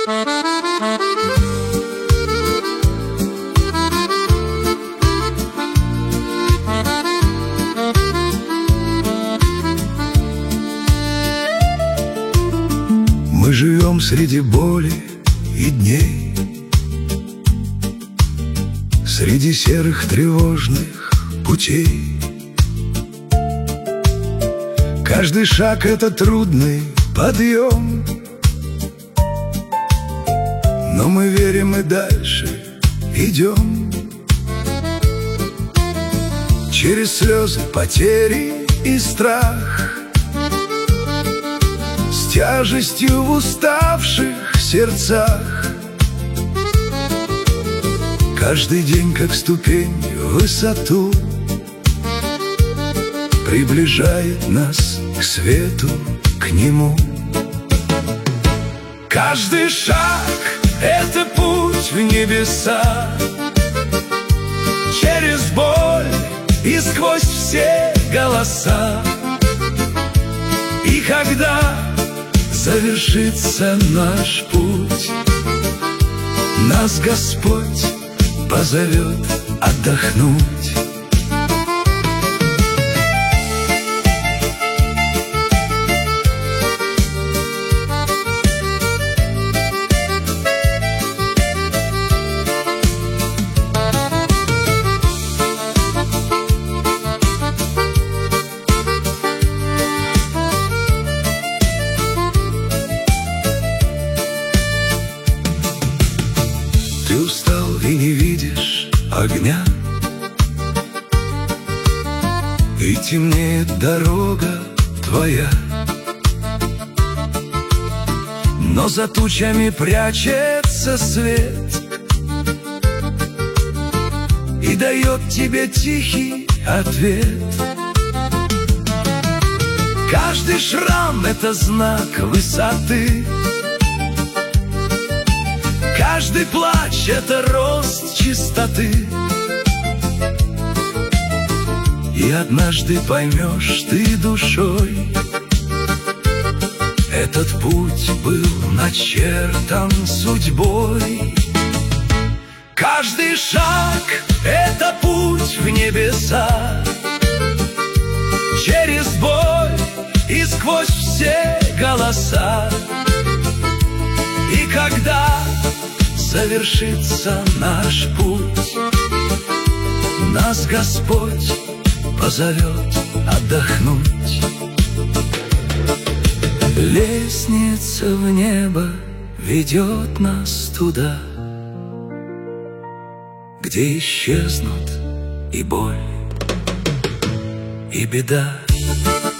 Мы живем среди боли и дней, среди серых тревожных путей. Каждый шаг — это трудный подъем, но мы верим и дальше идем. Через слезы, потери и страх, с тяжестью в уставших сердцах. Каждый день, как ступень в высоту, приближает нас к свету, к нему. Каждый шаг — это путь в небеса, через боль и сквозь все голоса. И когда завершится наш путь, нас Господь позовет отдохнуть. Ты устал и не видишь огня, и темнеет дорога твоя, но за тучами прячется свет и дает тебе тихий ответ. Каждый шрам — это знак высоты, каждый плач — это рост чистоты. И однажды поймешь ты душой, этот путь был начертан судьбой. Каждый шаг — это путь в небеса, через боль и сквозь все голоса. И когда завершится наш путь, нас Господь позовет отдохнуть. Лестница в небо ведет нас туда, где исчезнут и боль, и беда.